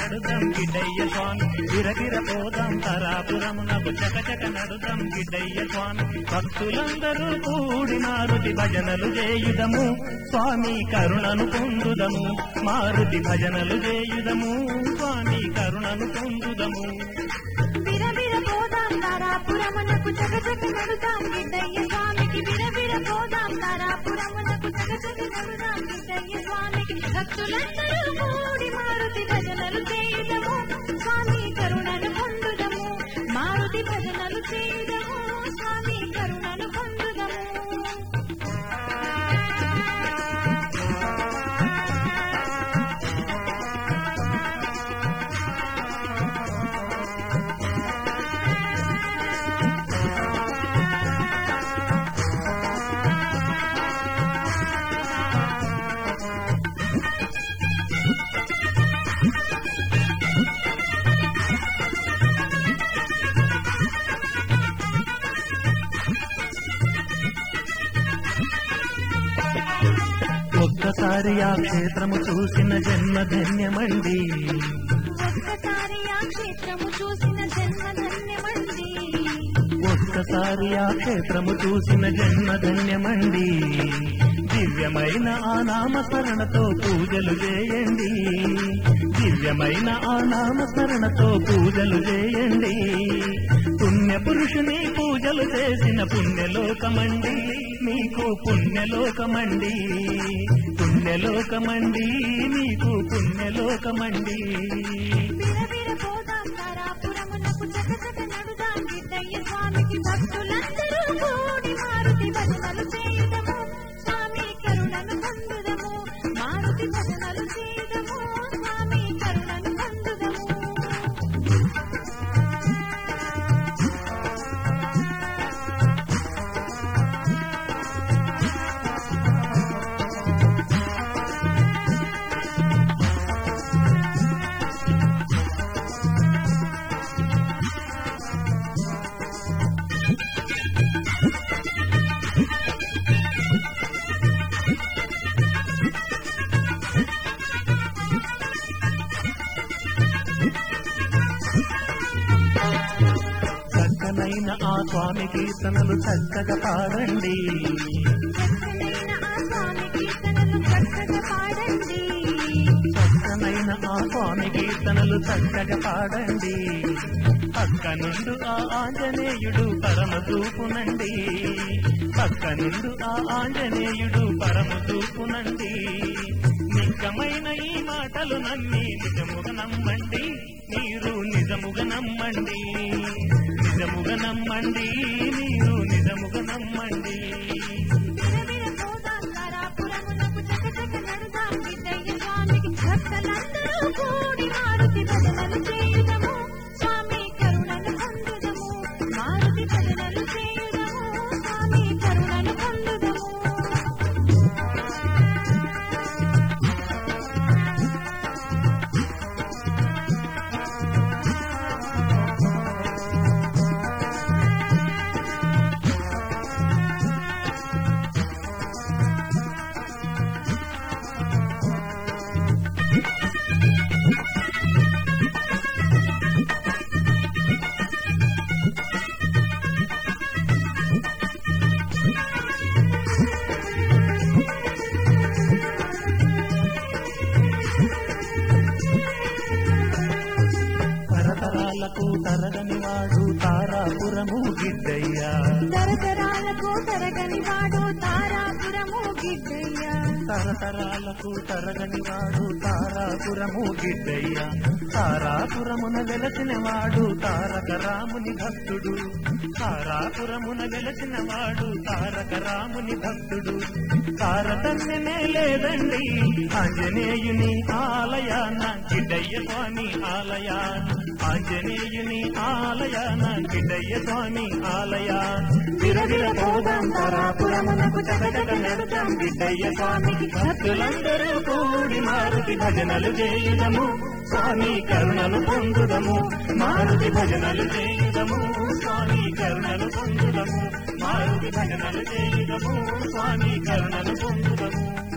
నడుదాం గిడ్డయ్య స్వామి విరగిర పోదాం తారాపురమునకు చకచక నడుదాం గిడ్డయ్య స్వామి భక్తులందరూ కూడి మారుతి భజనలు చేయుదము స్వామి కరుణను పొందుదము మారుతి భజనలు చేయుదము స్వామి కరుణను పొందుదము విరవిర పోదాం తారాపురమునకు చకచక నడుదాం గిడ్డయ్య స్వామికి విరవిర పోదాం తారాపురమునకు చకచక నడుదాం గిడ్డయ్య స్వామికి భక్తులందరూ కూడి మారుతి భజనలు చేయుదము స్వామి కరుణను పొందుదము మారుతి భజనలు చేయుదము స్వామి కరుణను పొందుదము ఒక్కసారి ఆ క్షేత్రము చూసిన జన్మ ధన్యమండి ఒక్కసారి ఆ క్షేత్రము చూసిన జన్మ ధన్యమండి ఒక్కసారి ఆ క్షేత్రము చూసిన జన్మ ధన్యమండి దివ్యమైన ఆ నామస్మరణతో పూజలు చేయండి దివ్యమైన ఆ నామస్మరణతో పూజలు చేయండి పుణ్య పురుషుని పూజలు చేసిన పుణ్యలోకమండి మీకు పుణ్యలోకమండి పుణ్యలోకమండి మీకు పుణ్యలోకమండి విరవిర పోదాం తారాపురమునకు చకచక నడుదాం గిడ్డయ్య స్వామికి భక్తులందరూ కూడి మారుతి భజనలు చేయుదము స్వామి కరుణను పొందుదము మారుతి భజనలు చేయుదము స్వామి కరుణను పొందుదము చక్కనైన ఆ స్వామి కీర్తనలు చక్కగా పాడండి చక్కనైన ఆ స్వామి కీర్తనలు చక్కగా పాడండి చక్కనైన ఆ స్వామి కీర్తనలు చక్కగా పాడండి పక్క నుండు ఆ ఆంజనేయుడు పరమ చూపునండి పక్క నుండు ఆ ఆంజనేయుడు పరమ చూపునండి నిజమైన ఈ మాటలు నమ్మి నిజముగా నమ్మండి మీరు నిజముగా నమ్మండి నిజముగా నమ్మండి మీరు నిజముగా నమ్మండి విరవిర పోదాం తారాపురమునకు చకచక నడుదాం గిడ్డయ్య స్వామికి భక్తులందరూ కూడి మారుతి భజనలు చేయుదము స్వామి కరుణను పొందుదము మారుతి భజనలు చేయుదము స్వామి కరుణను పొందుదము తరతరాలకు తరగని వాడు తారాపురము గిడ్డయ్య తరతరాలకు తరగని వాడు తారాపురము గిడ్డయ్య తరతరాలకు తరగని వాడు తారాపురము గిడ్డయ్య తారాపురమున వెలసిన వాడు తారక రాముని భక్తుడు తారాపురమున వెలసిన వాడు తారక రాముని భక్తుడు తారతమ్యమే లేదండి ఆంజనేయుని ఆలయాన గిడ్డయ్య స్వామి ఆలయాన ఆంజనేయుని ఆలయాన గిడ్డయ్య స్వామి ఆలయాన విరవిర పోదాం తారాపురమునకు చకచక నడుదాం గిడ్డయ్య స్వామికి భక్తులందరూ కూడి మారుతి భజనలు చేయుదము స్వామి కరుణను పొందుదము మారుతి భజనలు చేయుదము స్వామి కరుణను పొందుదము మారుతి భజనలు చేయుదము స్వామి కరుణను పొందుదము